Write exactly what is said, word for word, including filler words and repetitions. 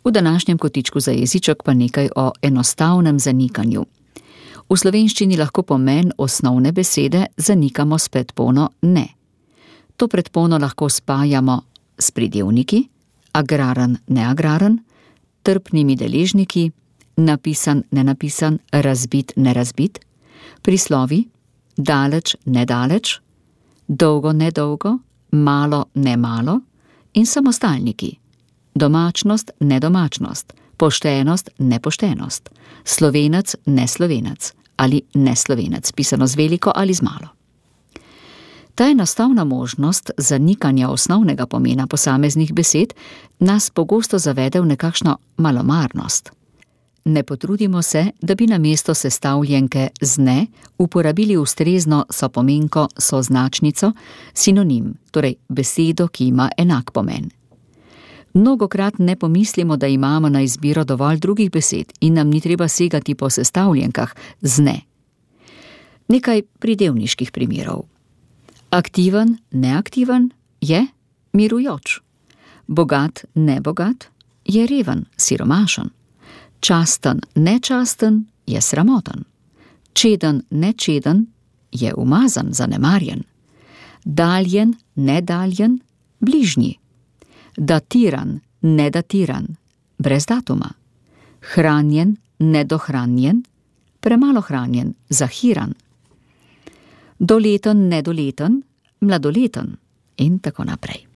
V današnjem kotičku za jeziček pa nekaj o enostavnem zanikanju. V slovenščini lahko pomen osnovne besede zanikamo s predpono ne. To predpono lahko spajamo s pridevniki, agraren, neagraren, trpnimi deležniki, napisan, nenapisan, razbit, nerazbit, prislovi, daleč, nedaleč, dolgo, nedolgo, malo, nemalo in samostalniki, domačnost, nedomačnost, poštenost, nepoštenost, slovenec, neslovenec ali neslovenec, pisano z veliko ali z malo. Ta enostavna možnost zanikanja osnovnega pomena posameznih besed nas pogosto zavede v nekakšno malomarnost. Ne potrudimo se, da bi namesto sestavljenke z ne uporabili ustrezno sopomenko, soznačnico, sinonim, torej besedo, ki ima enak pomen. Mnogokrat ne pomislimo, da imamo na izbiro dovolj drugih besed in nam ni treba segati po sestavljenkah z ne. Nekaj pridevniških primerov. Aktiven, neaktiven je mirujoč. Bogat, nebogat je reven, siromašen. Časten, nečasten je sramoten. Čeden, nečeden je umazan, zanemarjen. Daljen, nedaljen, bližnji. Datiran, nedatiran, brez datuma. Hranjen, nedohranjen, premalo hranjen, zahiran. Doleten, nedoleten, mladoleten in tako naprej.